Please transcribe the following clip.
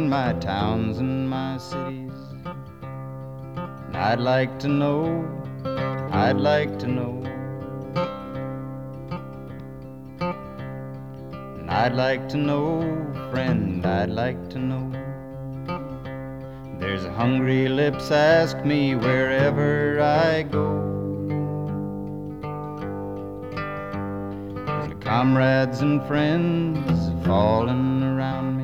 in my towns and my cities. And I'd like to know, I'd like to know, and I'd like to know, friend, I'd like to know. There's hungry lips ask me wherever I go. The comrades and friends falling around